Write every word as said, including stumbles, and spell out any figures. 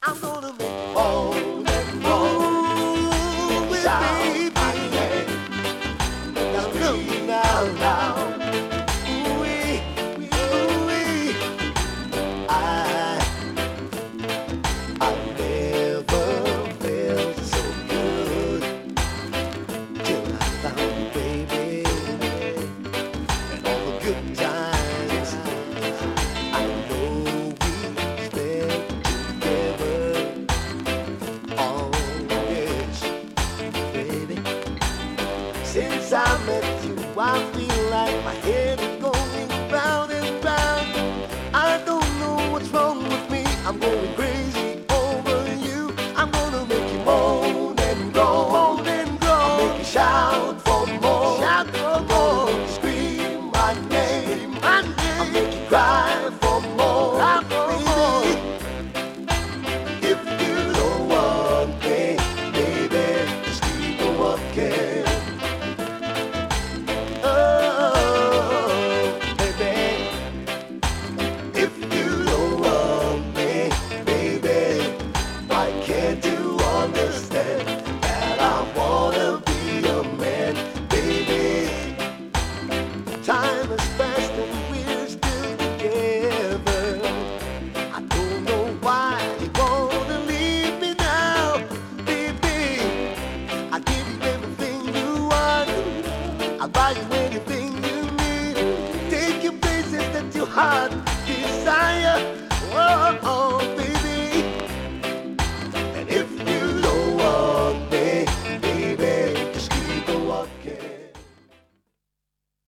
I'm gonna make you moan and groan. Shout my name, scream out loud. Ooh-wee, ooh-wee. I, I never felt so good till I found you, baby, and all the good times I know we spent together. Oh yes, baby. Since I met you, I feel like my head is going round and round. I don't know what's wrong with me. I'm going crazy over you. I'm gonna make you moan and groan, moan and groan. I'll make you shout for more, shout for more. Make you scream my name, my name. I'll make you cry for more, cry for more. If you don't want me, baby, just keep on walking. Oh, baby. If you don't want me, baby, why can't you understand that I wanna be a man, baby? Time has passed and we're still together. I don't know why you wanna leave me now, baby. I give you everything you want. I buy you anything you need. Take you places that your heart desire. Oh, oh.